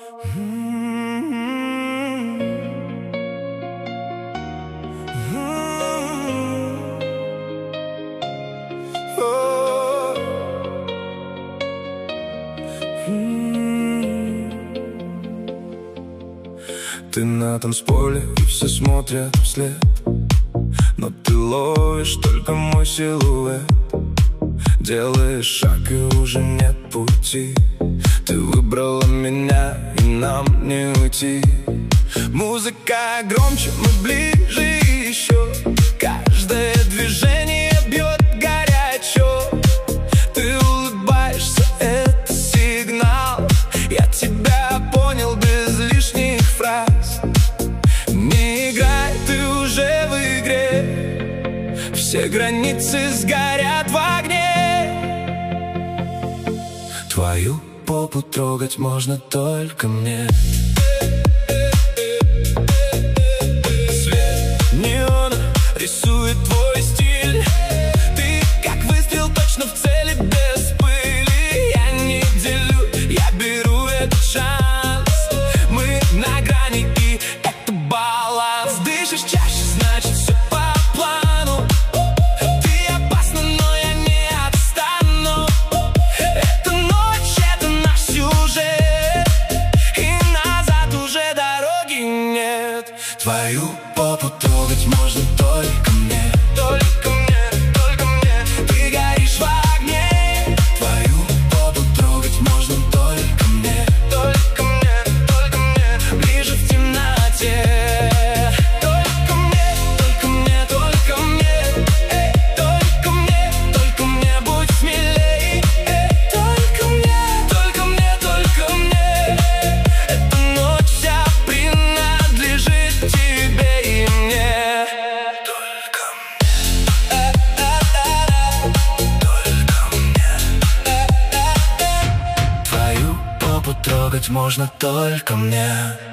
Ты на танцполе, и все смотрят вслед, но ты ловишь только мой силуэт. Делаешь шаг, и уже нет пути. Ты выбрала меня, и нам не уйти. Музыка громче, мы ближе еще. Каждое движение бьет горячо. Ты улыбаешься, это сигнал. Я тебя понял без лишних фраз. Не играй, ты уже в игре. Все границы сгорят в огне. Твою попу трогать можно только мне. Свет неона рисует твой стиль. Ты как выстрел точно в цели, без пыли. Я не делю, я беру этот шанс. Мы на грани, и это баланс. Дышишь чаще, значит все по плану. Ты опасна, но я не отстану. Эта ночь, это наш сюжет, и назад уже дороги нет. Твою попу трогать можно только мне. Только мне, только мне. Ты горишь в огне. Твою попу трогать можно только мне. Только мне, только мне. Ближе в темноте. Только мне, только мне, только мне. Только мне, будь смелей. Только мне, только мне, только мне. Эта ночь вся принадлежит тебе и мне. Только мне. Только мне. Твою попу трогать можно только мне.